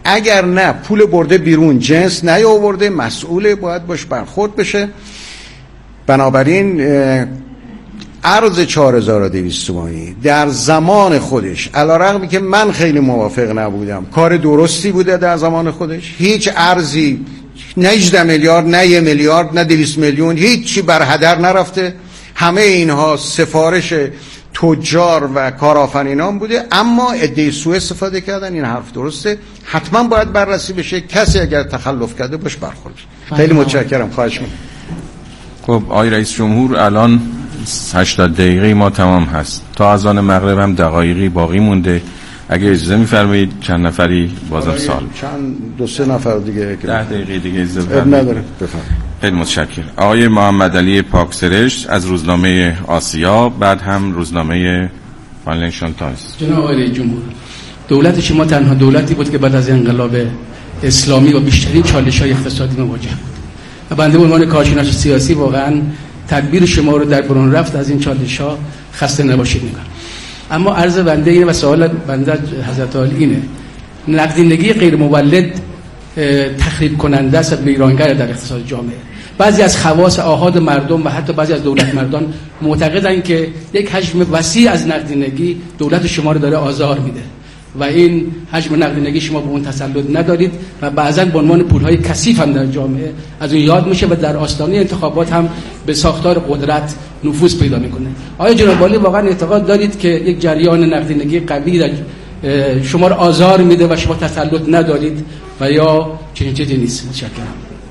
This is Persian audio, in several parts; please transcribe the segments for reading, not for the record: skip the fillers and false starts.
اگر نه پول برده بیرون، جنس نیاورده، مسئول باید باش برخورد بشه. بنابراین ارز 4200 تومانی در زمان خودش، علیرغمی که من خیلی موافق نبودم، کار درستی بوده در زمان خودش. هیچ ارزی نه 18 میلیارد نه 1 میلیارد نه 200 میلیون هیچی بر هدر نرفته. همه اینها سفارش تجار و کارآفرینان بوده، اما عده‌ای سوء استفاده کردن. این حرف درسته، حتما باید بررسی بشه. کسی اگر تخلف کرده باش برخورد. خیلی متشکرم، خواهش می‌کنم. خب آقای رئیس جمهور، الان 80 دقیقه ما تمام هست، تا اذان مغرب هم دقایقی باقی مونده. اگه اجازه می‌فرمایید چند نفری بازم سوال، چند 2-3 نفر دیگه 10 دقیقه دیگه اجازه نداره. بفرمایید. خیلی متشکرم. آقای محمد علی پاکسرشت از روزنامه آسیا، بعد هم روزنامه فاینانشال تایمز. جناب آقای رئیس جمهور، دولت شما تنها دولتی بود که بعد از انقلاب اسلامی و بیشترین چالش‌های اقتصادی مواجه بود و بنده به عنوان کارشناس سیاسی واقعاً تدبیر شما رو در برون رفت از این چالش‌ها خسته نباشید میگم. اما عرض بنده اینه و سوال بنده حضرت عالی اینه: نقدینگی غیر مولد تخریب کننده است و ویرانگر در اقتصاد جامعه. بعضی از خواص آحاد مردم و حتی بعضی از دولت مردان معتقدند که یک حجم وسیع از نقدینگی دولت شما رو داره آزار میده و این حجم نقدینگی شما به اون تسلط ندارید و بعضا به عنوان پولهای کثیف هم در جامعه از اون یاد میشه و در آستانه انتخابات هم به ساختار قدرت نفوذ پیدا میکنه. آیا جناب عالی واقعا اعتقاد دارید که یک جریان نقدینگی قوی در شما رو آزار میده و شما تسلط ندارید و یا چنین چیزی نیست؟ متشکرم.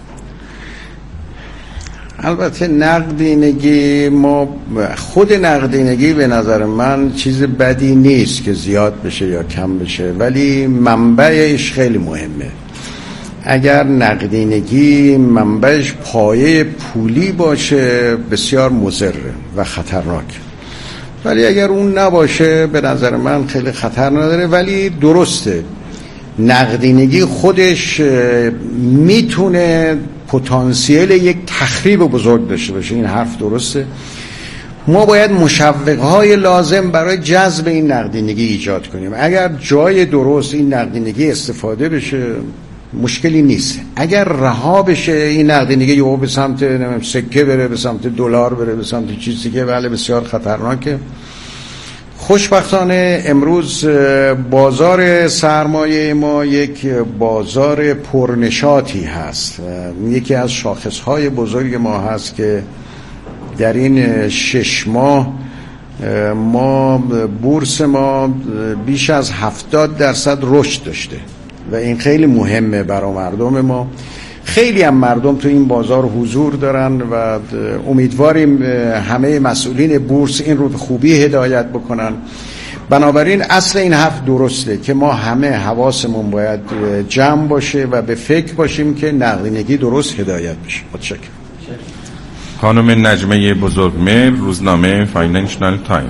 البته نقدینگی، ما خود نقدینگی به نظر من چیز بدی نیست که زیاد بشه یا کم بشه، ولی منبعش خیلی مهمه. اگر نقدینگی منبعش پایه پولی باشه بسیار مضره و خطرناک، ولی اگر اون نباشه به نظر من خیلی خطر نداره. ولی درسته نقدینگی خودش میتونه پتانسیل یک تخریب بزرگ داشته باشه، این حرف درسته. ما باید مشوق‌های لازم برای جذب این نقدینگی ایجاد کنیم. اگر جای درست این نقدینگی استفاده بشه مشکلی نیست. اگر رها بشه این نقدینگی یهو به سمت سکه بره، به سمت دلار بره، به سمت چیزی که بله بسیار خطرناکه. خوشبختانه امروز بازار سرمایه ما یک بازار پرنشاطی هست. یکی از شاخصهای بزرگ ما هست که در این 6 ماه ما بورس ما بیش از 70% رشد داشته و این خیلی مهمه برای مردم ما. خیلی هم مردم تو این بازار حضور دارن و امیدواریم همه مسئولین بورس این رو به خوبی هدایت بکنن. بنابراین اصل این حرف درسته که ما همه حواسمون باید جمع باشه و به فکر باشیم که نقدینگی درست هدایت بشه. متشکرم. خانم نجمه بزرگمهر، روزنامه فاینانشال تایمز.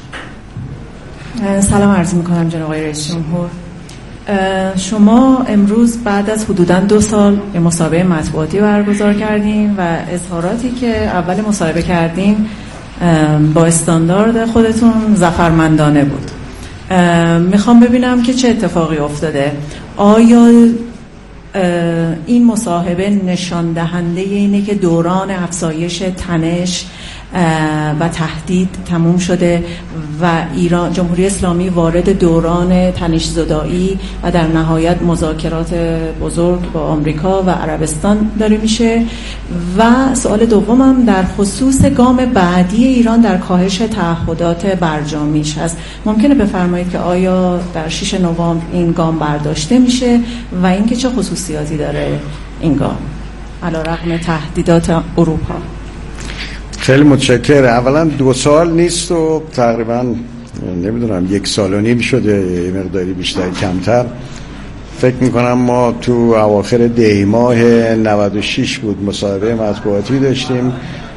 سلام عرض میکنم جناب آقای رئیس جمهور. شما امروز بعد از حدوداً 2 سال یه مصاحبه مطبوعاتی برگزار کردین و اظهاراتی که اول مصاحبه کردین با استاندارد خودتون ظفرمندانه بود. میخوام ببینم که چه اتفاقی افتاده. آیا این مصاحبه نشان دهنده اینه که دوران افزایش تنش و تهدید تموم شده و ایران جمهوری اسلامی وارد دوران تنش زدایی و در نهایت مذاکرات بزرگ با آمریکا و عربستان داره میشه؟ و سوال دومم در خصوص گام بعدی ایران در کاهش تعهدات برجامیش هست. ممکنه بفرمایید که آیا در 6 نوامبر این گام برداشته میشه و اینکه چه خصوصیاتی داره این گام علیرغم تهدیدات اروپا؟ خیلی متشکرم. اولا 2 سال نیست و تقریبا نمیدونم 1.5 سال شده، یه مقداری بیشتر کمتر. فکر میکنم ما تو اواخر دی ماه 96 بود مصاحبه مطبوعاتی داشتیم،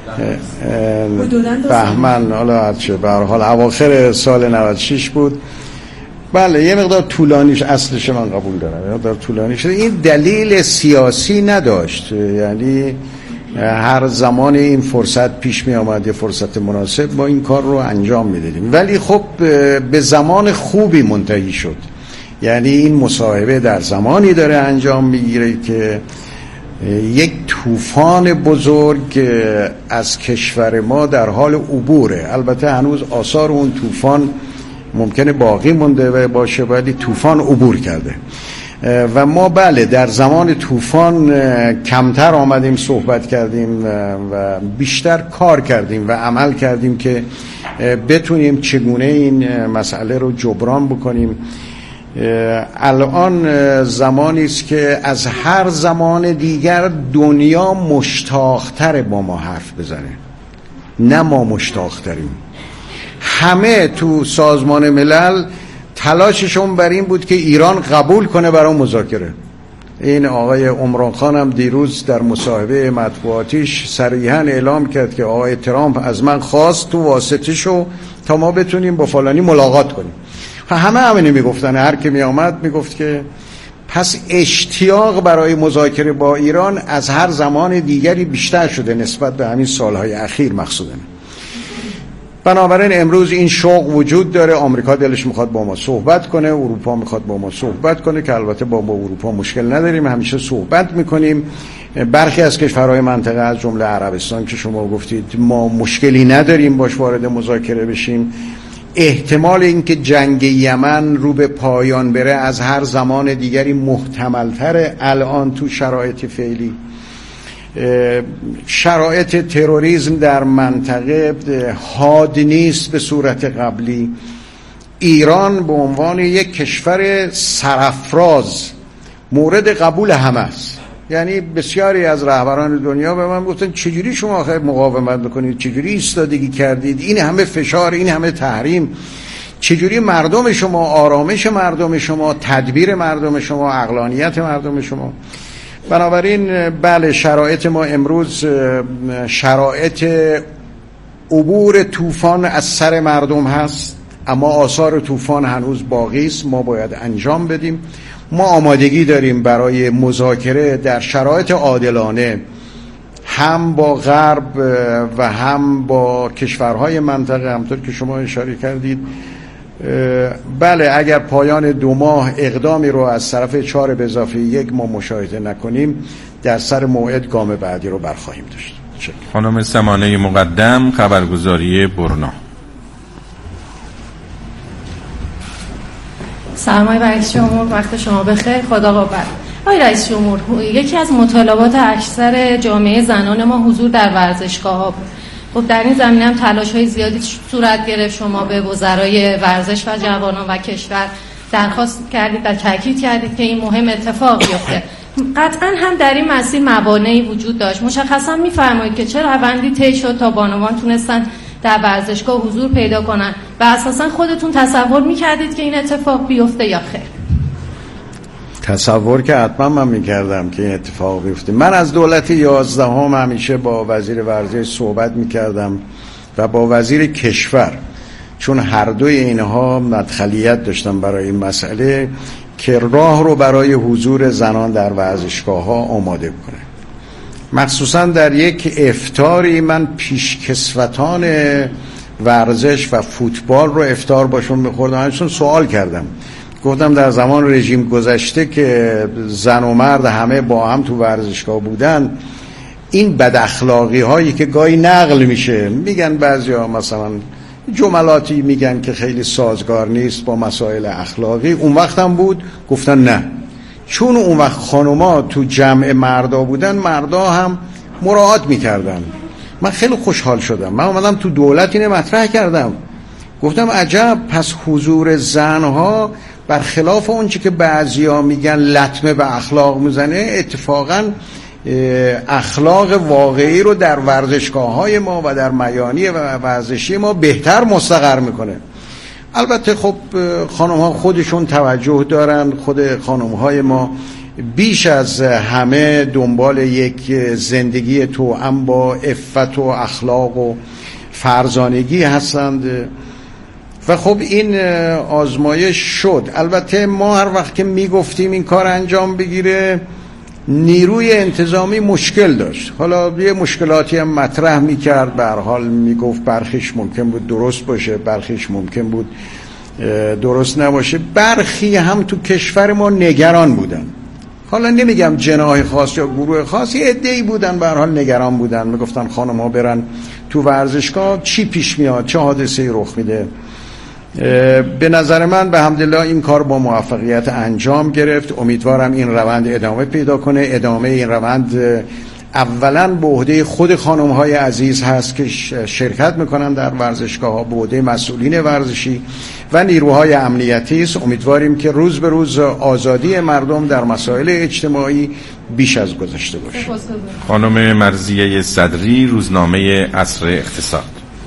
بهمن، حالا هرچه به هر حال اواخر سال 96 بود. بله یه مقدار طولانیش، اصلش من قبول دارم، یه مقدار طولانی شده. این دلیل سیاسی نداشت، یعنی هر زمان این فرصت پیش می آمد، یه فرصت مناسب، ما این کار رو انجام می دادیم. ولی خب به زمان خوبی منتهی شد. یعنی این مصاحبه در زمانی داره انجام میگیره که یک طوفان بزرگ از کشور ما در حال عبوره. البته هنوز آثار اون طوفان ممکنه باقی مونده باشه، ولی طوفان عبور کرده و ما بله در زمان طوفان کمتر آمدیم صحبت کردیم و بیشتر کار کردیم و عمل کردیم که بتونیم چگونه این مسئله رو جبران بکنیم. الان زمانی است که از هر زمان دیگر دنیا مشتاق‌تر با ما حرف بزنه، نه ما مشتاق‌تریم. همه تو سازمان ملل تلاششون بر این بود که ایران قبول کنه برای مذاکره. این آقای عمران خان هم دیروز در مصاحبه مطبوعاتیش صریحاً اعلام کرد که آقای ترامپ از من خواست تو واسطه شو تا ما بتونیم با فلانی ملاقات کنیم. همه همینی میگفتن، هر کی می آمد میگفت که پس اشتیاق برای مذاکره با ایران از هر زمان دیگری بیشتر شده نسبت به همین سالهای اخیر مخصوصاً. بنابراین امروز این شوق وجود داره. آمریکا دلش میخواد با ما صحبت کنه، اروپا میخواد با ما صحبت کنه که البته با اروپا مشکل نداریم، همیشه صحبت میکنیم. برخی از کشورهای منطقه از جمله عربستان که شما گفتید ما مشکلی نداریم باش وارد مذاکره بشیم. احتمال اینکه جنگ یمن رو به پایان بره از هر زمان دیگری محتمل‌تره الان تو شرایط فعلی. شرایط تروریسم در منطقه حاد نیست به صورت قبلی. ایران به عنوان یک کشور سرافراز مورد قبول همه است. یعنی بسیاری از رهبران دنیا به من گفتن چجوری شما آخر مقاومت میکنید، چجوری ایستادگی کردید، این همه فشار، این همه تحریم، چجوری مردم شما، آرامش مردم شما، تدبیر مردم شما، عقلانیت مردم شما. بنابراین بله شرایط ما امروز شرایط عبور طوفان از سر مردم هست، اما آثار طوفان هنوز باقی است. ما باید انجام بدیم. ما آمادگی داریم برای مذاکره در شرایط عادلانه هم با غرب و هم با کشورهای منطقه، همطور که شما اشاره کردید. بله اگر پایان 2 ماه اقدامی رو از طرف 4 به اضافه 1 ما مشاهده نکنیم در سر موعد گام بعدی رو برخواهیم داشت. خانم سمانه مقدم، خبرگزاری برنا. سلام رئیس جمهور، وقت شما بخیر، خدا قوت. آقای رئیس جمهور، یکی از مطالبات اکثر جامعه زنان ما حضور در ورزشگاه‌ها بود. خب در این زمینه هم تلاش‌های زیادی صورت گرفت. شما به وزرای ورزش و جوانان و کشور درخواست کردید و تاکید کردید که این مهم اتفاق بیفته. قطعاً هم در این مسیر موانعی وجود داشت. مشخصاً می‌فرمایید که چه روندی طی شد تا بانوان تونستن در ورزشگاه حضور پیدا کنن و اساساً خودتون تصور می‌کردید که این اتفاق بیفته یا خیر؟ تصور که حتما من میکردم که این اتفاق بیفته. من از دولت 11 همیشه با وزیر ورزش صحبت میکردم و با وزیر کشور، چون هر دوی اینها مدخلیت داشتن برای این مسئله که راه رو برای حضور زنان در ورزشگاه ها آماده کنه. مخصوصا در یک افطاری من پیشکسوتان ورزش و فوتبال رو افطار باشون میخوردم. ازشون سوال کردم، گفتم در زمان رژیم گذشته که زن و مرد همه با هم تو ورزشگاه بودن، این بد اخلاقی هایی که گاهی نقل میشه، میگن بعضیا مثلا جملاتی میگن که خیلی سازگار نیست با مسائل اخلاقی، اون وقت هم بود. گفتن نه، چون اون وقت خانوما تو جمع مردا بودن، مردا هم مراعات میکردن. من خیلی خوشحال شدم. من اومدم تو دولت اینه مطرح کردم، گفتم عجب، پس حضور زنها برخلاف اون چی که بعضیا میگن لطمه به اخلاق میزنه، اتفاقا اخلاق واقعی رو در ورزشگاه‌های ما و در میانی ورزشی ما بهتر مستقر میکنه. البته خب خانم‌ها خودشون توجه دارن. خود خانم‌های ما بیش از همه دنبال یک زندگی توأم با عفت و اخلاق و فرزانگی هستند و خب این آزمایش شد. البته ما هر وقت که میگفتیم این کار انجام بگیره، نیروی انتظامی مشکل داشت. حالا یه مشکلاتی هم مطرح میکرد، به هر حال میگفت برخیش ممکن بود درست باشه، برخیش ممکن بود درست نباشه. برخی هم تو کشور ما نگران بودن، حالا نمیگم جناح خاص یا گروه خاص، یه عده‌ای بودن به هر حال نگران بودن، میگفتن خانم‌ها برن تو ورزشگاه چی پیش میاد، چه حادثه‌ای رخ میده. به نظر من به حمدالله این کار با موفقیت انجام گرفت. امیدوارم این روند ادامه پیدا کنه. ادامه این روند اولا به عهده خود خانم‌های عزیز هست که شرکت میکنن در ورزشگاه‌ها، به عهده مسئولین ورزشی و نیروهای امنیتی است. امیدواریم که روز به روز آزادی مردم در مسائل اجتماعی بیش از گذشته باشه. خانم مرضیه صدری، روزنامه عصر اقتصاد.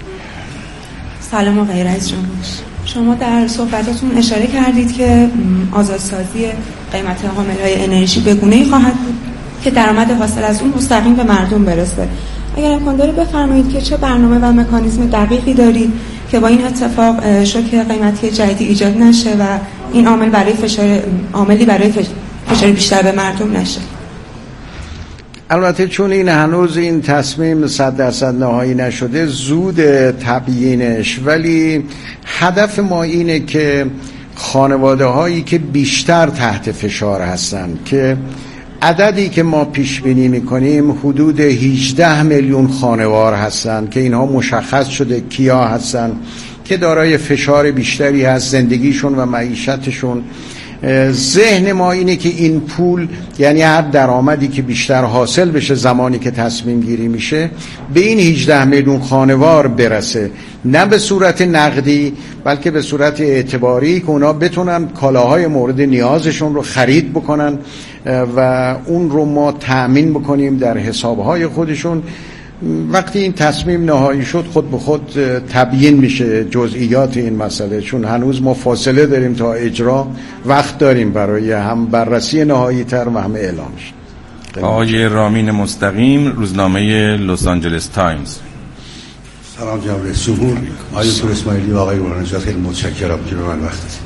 سلام آقای رئیس جمهور. شما در صحبتاتون اشاره کردید که آزادسازی قیمت حامل‌های انرژی به گونه‌ای خواهد بود که درآمد حاصل از اون مستقیم به مردم برسه. اگر امکان داره بفرمایید که چه برنامه و مکانیزم دقیقی دارید که با این اتفاق شوک قیمتی جدیدی ایجاد نشه و این عاملی برای فشار بیشتر به مردم نشه؟ البته چون این هنوز این تصمیم 100% نهایی نشده، زود تبیینش، ولی هدف ما اینه که خانواده هایی که بیشتر تحت فشار هستن، که عددی که ما پیش بینی میکنیم حدود 18 میلیون خانوار هستن که اینها مشخص شده کیا هستن که دارای فشار بیشتری هست، زندگیشون و معیشتشون. ذهن ما اینه که این پول، یعنی هر درآمدی که بیشتر حاصل بشه زمانی که تصمیم گیری میشه، به این 18 میلیون خانوار برسه، نه به صورت نقدی بلکه به صورت اعتباری، که اونا بتونن کالاهای مورد نیازشون رو خرید بکنن و اون رو ما تأمین بکنیم در حسابهای خودشون. وقتی این تصمیم نهایی شد خود به خود تبیین میشه جزئیات این مسئله، چون هنوز ما فاصله داریم تا اجرا، وقت داریم برای هم بررسی نهایی تر و هم اعلامش. آقای رامین مستقیم، روزنامه لس آنجلس تایمز. سلام جناب رئیس جمهور. آقای دکتر اسماعیلی و آقای برهان‌نژاد، خیلی متشکرم که به من وقت دادید.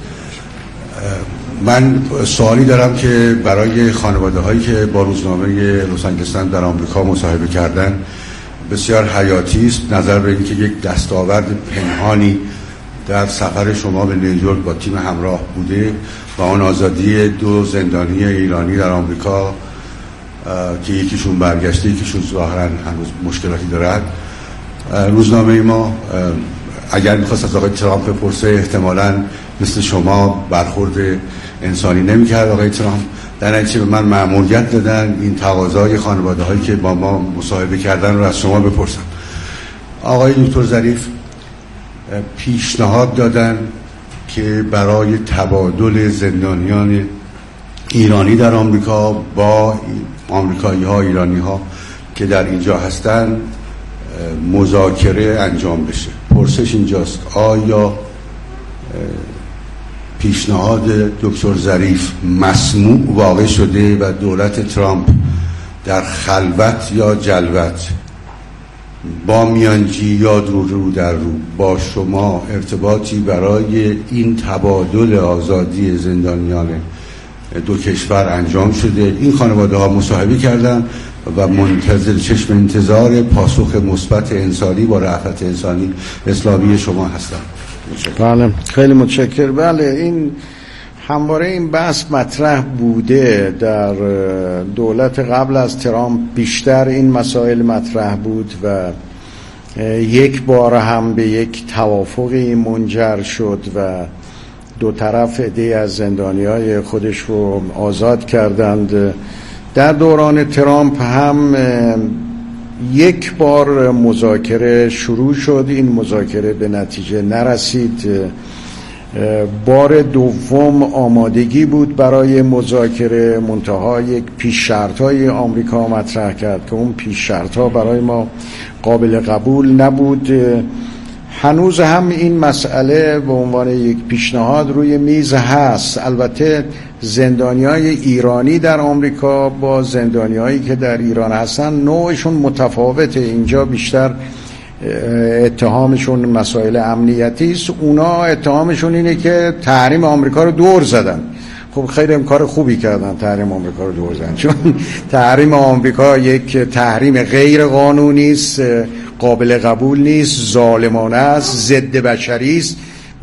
من سوالی دارم که برای خانواده هایی که با روزنامه لس آنجلس در آمریکا مصاحبه کردن بسیار حیاتی است، نظر به اینکه یک دستاورد پنهانی در سفر شما به نیویورک با تیم همراه بوده و آن آزادی 2 زندانی ایرانی در آمریکا که یکیشون برگشته، یکیشون ظاهرا هنوز مشکلاتی دارد. روزنامه ما اگر میخواست از آقای ترامپ بپرسه احتمالاً مثل شما برخورد انسانی نمی‌کرد آقای ترامپ. در نتیجه به من مأموریت دادن این تقاضای خانواده هایی که با ما مصاحبه کردن رو از شما بپرسم. آقای دکتر ظریف پیشنهاد دادن که برای تبادل زندانیان ایرانی در آمریکا با آمریکایی ها، ایرانی ها که در اینجا هستن مذاکره انجام بشه. پرسش اینجاست آیا پیشنهاد دکتر ظریف مسموع واقع شده و دولت ترامپ در خلوت یا جلوت با میانجی یا رو در رو با شما ارتباطی برای این تبادل آزادی زندانیان 2 کشور انجام شده؟ این خانواده ها مصاحبه کردن و منتظر چشم انتظار پاسخ مثبت انسانی با رأفت انسانی اسلامی شما هستن. بله خیلی متشکر. بله این همواره این بحث مطرح بوده در دولت قبل از ترامپ، بیشتر این مسائل مطرح بود و یک بار هم به یک توافقی منجر شد و 2 طرف عده‌ای از زندانیای خودش رو آزاد کردند. در دوران ترامپ هم یک بار مذاکره شروع شد، این مذاکره به نتیجه نرسید. بار دوم آمادگی بود برای مذاکره، منتها یک پیش شرط‌های آمریکا مطرح کرد که اون پیش شرط‌ها برای ما قابل قبول نبود. هنوز هم این مسئله به عنوان یک پیشنهاد روی میز هست. البته زندانیای ایرانی در آمریکا با زندانیایی که در ایران هستن نوعشون متفاوته. اینجا بیشتر اتهامشون مسائل امنیتی است، اونا اتهامشون اینه که تحریم آمریکا رو دور زدن. خب خیلی کار خوبی کردن تحریم آمریکا رو دور زدن، چون تحریم آمریکا یک تحریم غیر قانونی است، قابل قبول نیست، ظالمانه است، ضد بشری است.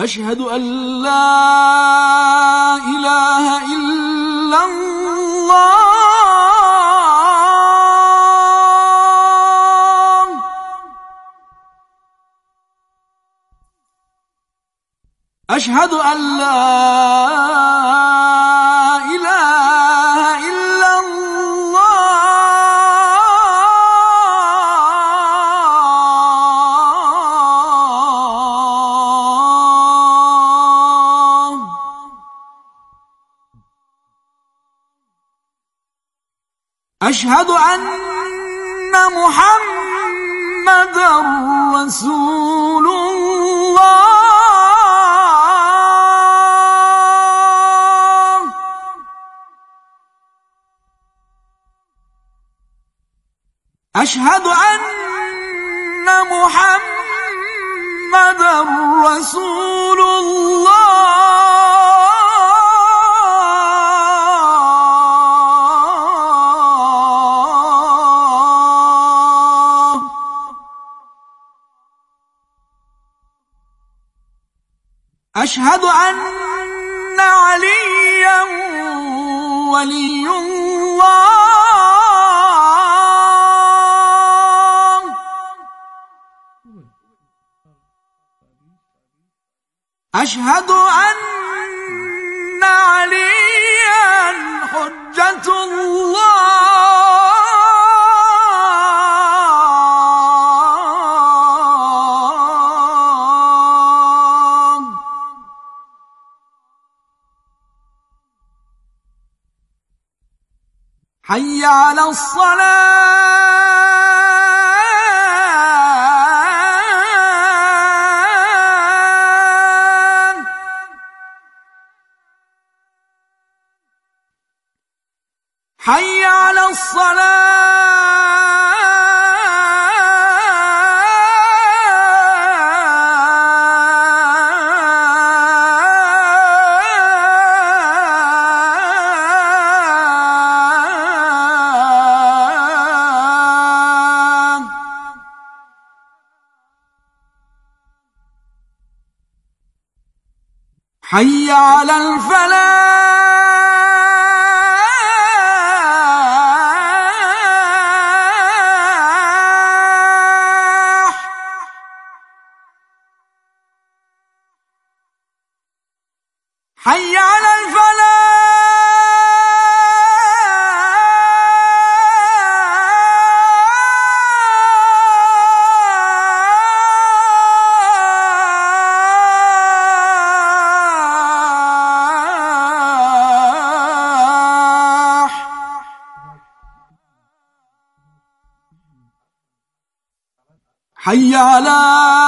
أشهد أن لا إله إلا الله. أشهد أن لا إله إلا الله. أشهد أن محمدًا رسول الله. أشهد أن محمدًا رسول الله. أشهد أن عليًّا ولي الله. أشهد أن عليًّا حجة الله. حي على الصلاة. حي على الصلاة. حي على الفلاح. حي على الفلاح. حي على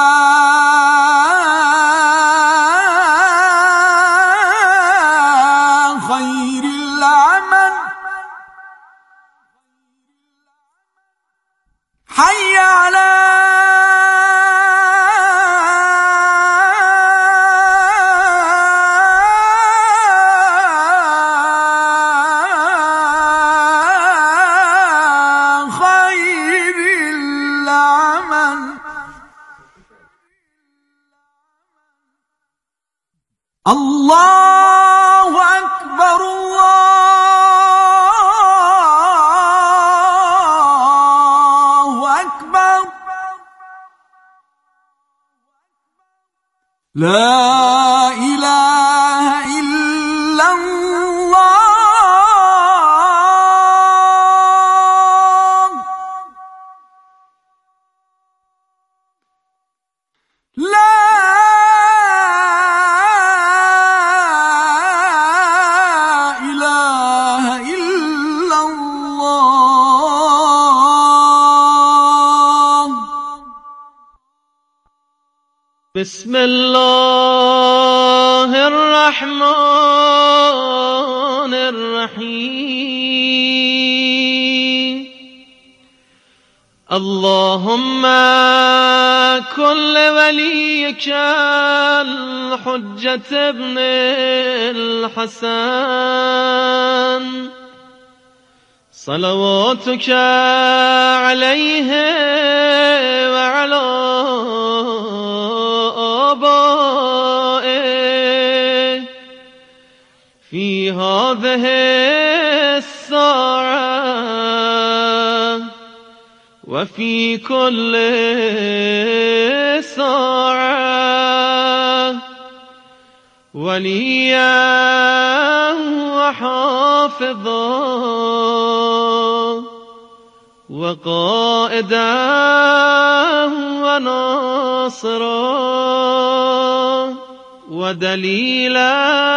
خير العمل. حي على خير العمل. الله أكبر الله أكبر. لا إله إلا الله. لا إله إلا الله. بسم الله الرحمن الرحيم. اللهم كن لوليك الحجة ابن الحسن صلواتك عليه وعلى آبائه هذه الساعة وفي كل ساعة وليا وحافظا وقائدا وناصرا ودليلا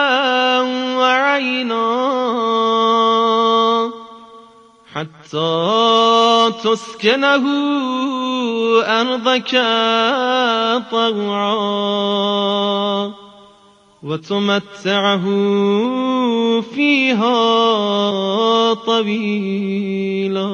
وعينا حتى تسكنه أرضك طوعا وتمتعه فيها طويلا.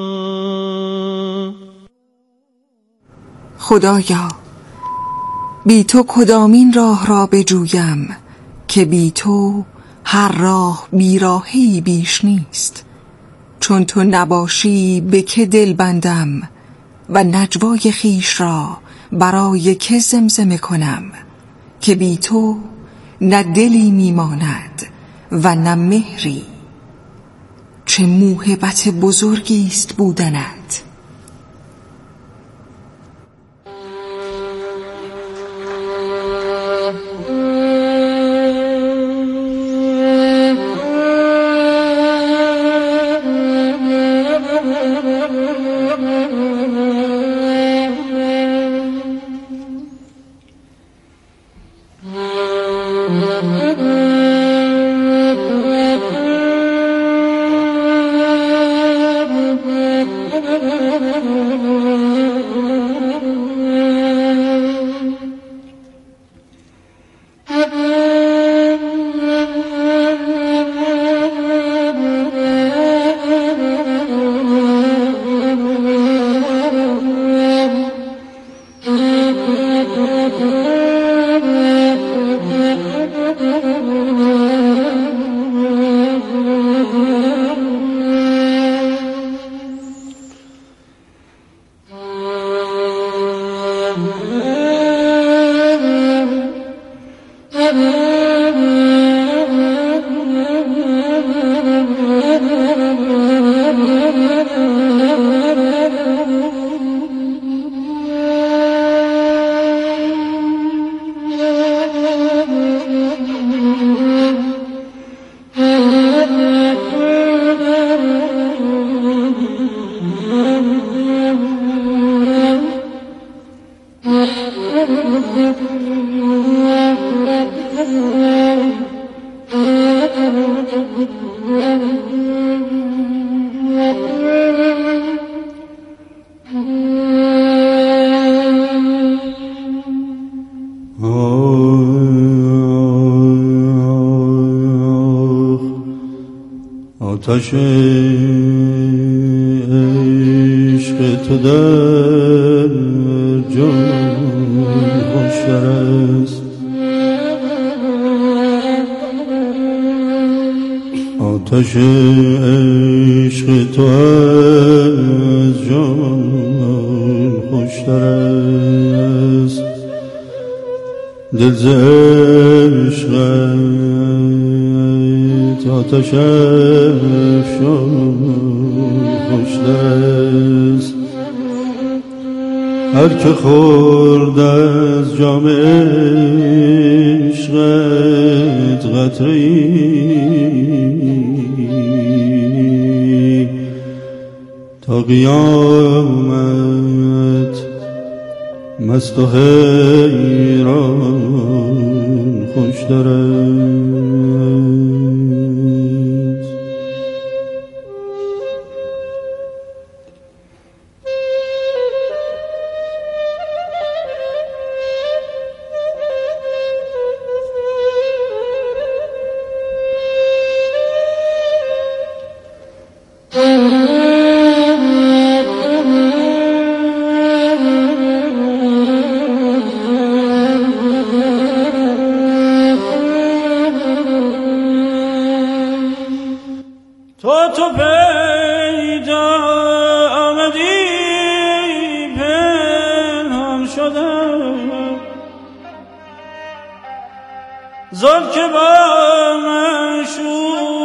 خدایا بی تو کدامین راه را بجویم که بی تو هر راه بیراهی بیش نیست. چون تو نباشی به که دل بندم و نجوای خیش را برای که زمزمه کنم که بی تو نه دلی میماند و نه مهری. چه موهبت بزرگی است بودنت. آتش عشق تو در جان خوشتر است. آتش عشق تو از جان خوشتر است. دل ز عشقت آتش افشان خوشتر است. هر که خورد از جام عشقت قطره‌ای تا قیامت مست و حیران خوشتر است. تو پیدا آمدی پنهان شدم زل که با من شد